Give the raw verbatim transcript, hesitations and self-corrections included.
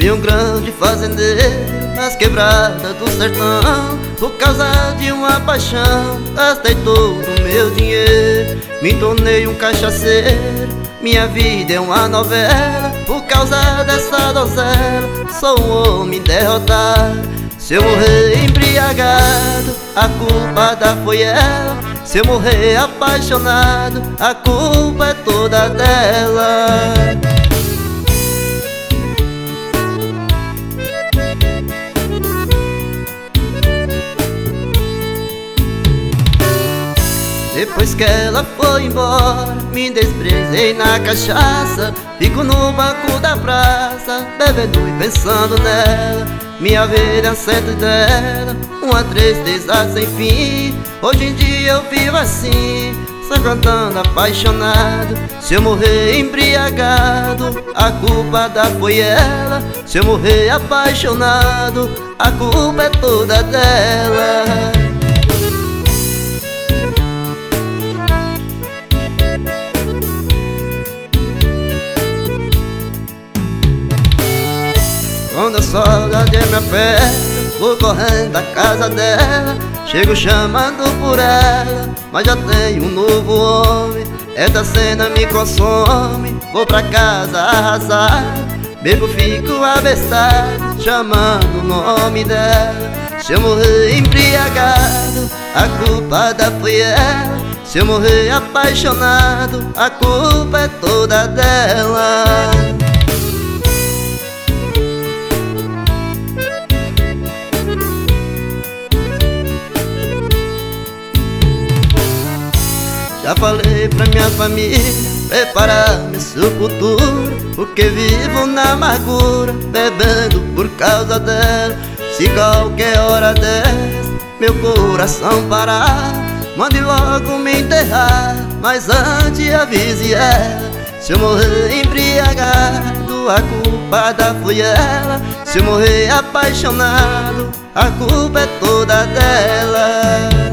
de um grande fazendeiro nas quebradas do sertão. Por causa de uma paixão gastei todo o meu dinheiro, me tornei um cachaceiro, minha vida é uma novela. Por causa dessa donzela sou um homem derrotado. Se eu morrer embriagado, a culpa da foi ela. Se eu morrer apaixonado, a culpa é toda dela. Depois que ela foi embora, me desprezei na cachaça. Fico no banco da praça, bebendo e pensando nela. Minha vida é um centro dela, uma tristeza sem fim. Hoje em dia eu vivo assim, só cantando apaixonado. Se eu morrer embriagado, a culpa da foi ela. Se eu morrer apaixonado, a culpa é toda dela. Quando a saudade me aperta, vou correndo da casa dela. Chego chamando por ela, mas já tenho um novo homem. Essa cena me consome, vou pra casa arrasar. Bebo, fico abestado, chamando o nome dela. Se eu morrer embriagado, a culpada foi ela. Se eu morrer apaixonado, a culpa é toda dela. Já falei pra minha família preparar meu futuro, porque vivo na amargura, bebendo por causa dela. Se qualquer hora dessa meu coração parar, mande logo me enterrar, mas antes avise ela. Se eu morrer embriagado, a culpada foi ela. Se eu morrer apaixonado, a culpa é toda dela.